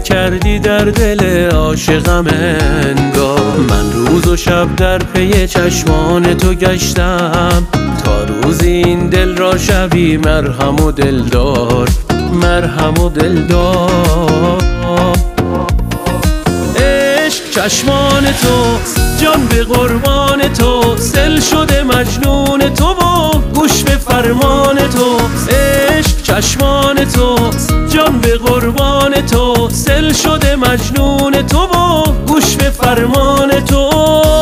کردی در دل عاشقم انگار. من روز و شب در پی چشمان تو گشتم تا روزی این دل را شوی مرهم و دلدار، مرهم و دلدار. عشق چشمان تو، جان به قربان تو، دل شده مجنون تو و گوش به فرمان تو. عشق چشمان تو، جان به قربان تو، دل شده مجنون تو و گوش به فرمان تو.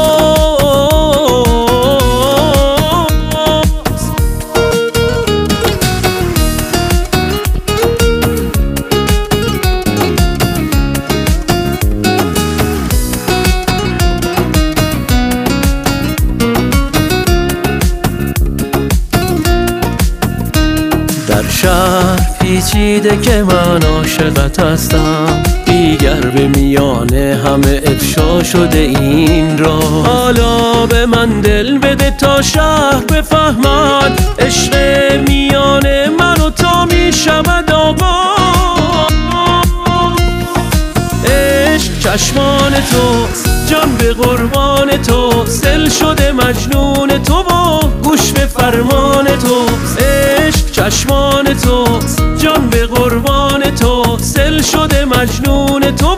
در شهر پیچیده که من عاشقت هستم، دیگر به میانه همه افشا شده این را. حالا به من دل بده تا شهر بفهمد، عشق میانه من و تو می شود آقا. عشق چشمان تو، جان به قربان تو، دل شده مجنون تو و گوش به فرمان تو. عشق چشمان تو، جان به قربان تو، دل شده مجنون تو